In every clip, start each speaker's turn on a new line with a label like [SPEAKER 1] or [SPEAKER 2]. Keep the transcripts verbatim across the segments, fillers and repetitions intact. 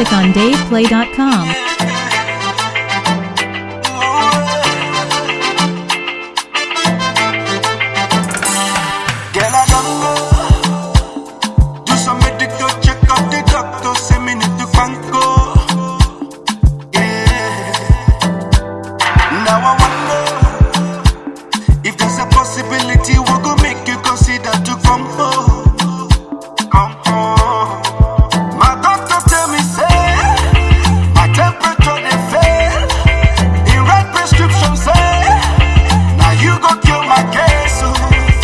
[SPEAKER 1] music on dave play dot com.
[SPEAKER 2] Girl, I don't know. Do some medical check out the doctor. Say me need to banco. Yeah. Now I wonder if there's a possibility we go make you consider to come home. Come home. My doctor tell me say my temperature they fail. He write prescription say now you go kill my case. So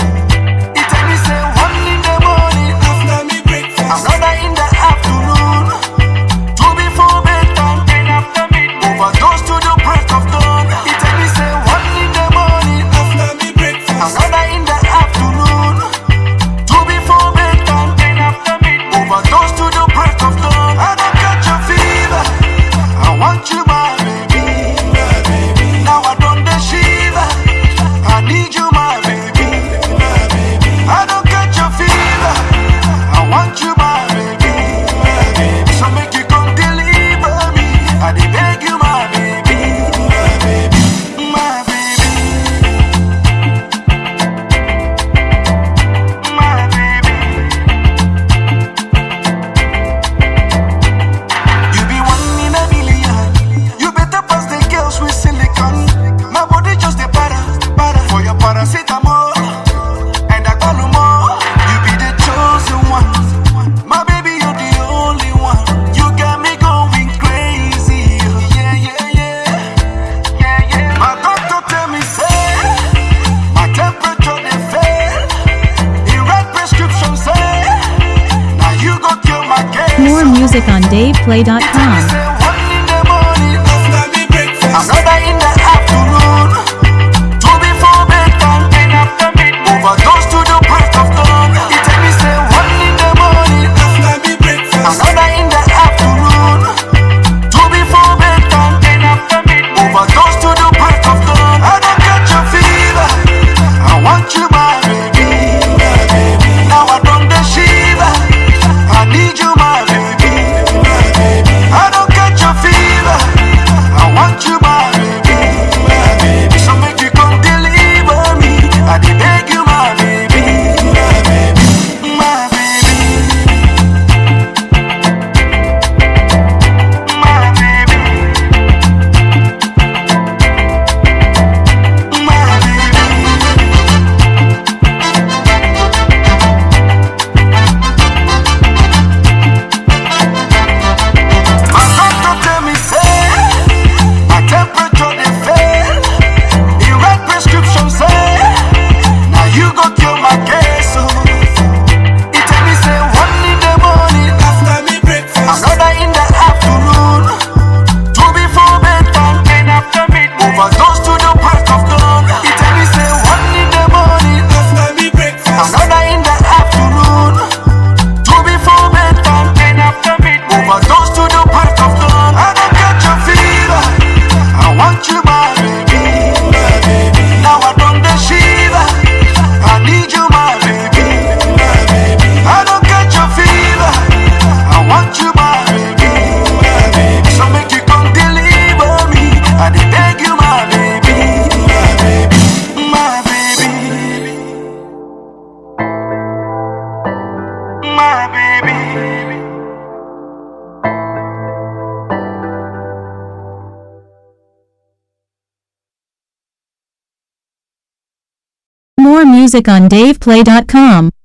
[SPEAKER 2] another in the afternoon, two before bedtime, ten after midnight, overdose to the break of dawn. He tell me say one in the morning, after me breakfast. Another in the afternoon, two before bedtime, ten after midnight, overdose to the break of dawn. I don't catch a fever, I want you my baby, my baby. Now I don't the shiver, I need you my baby, my baby. I don't catch a fever, I want you my
[SPEAKER 1] More music on dave play dot com.
[SPEAKER 2] Another in the afternoon, two before bedtime, ten after midnight, overdose to the break of dawn. He tell me say one in the morning, after me breakfast. Another in the afternoon, two before bedtime, ten after midnight, overdose to the break of dawn. I don't catch a fever, I want you my baby, my baby. Now I don't the shiver, I need you my baby, my baby. I don't catch a fever, I want you my baby, my baby. So make you come deliver me, I dey beg you my baby, my baby, my baby, my baby, my baby. My doctor tell me say my temperature they fail. He write prescription say now you go kill my case. So he tell me say one in the morning, after me breakfast. Another in the afternoon, two before bedtime, ten after midnight, overdose to the break of dawn. He tell me say one in the morning, after me breakfast. Another in the afternoon, two before bedtime, ten after midnight, overdose to the break of dawn. I don't catch a fever, I want you my baby, my baby. Now I don't the shiver, I need you my baby, my baby. I don't catch a fever, I want you my baby, my baby. So make you come deliver me, I dey beg you my baby, my baby, my baby, my baby.
[SPEAKER 1] More music on dave play dot com.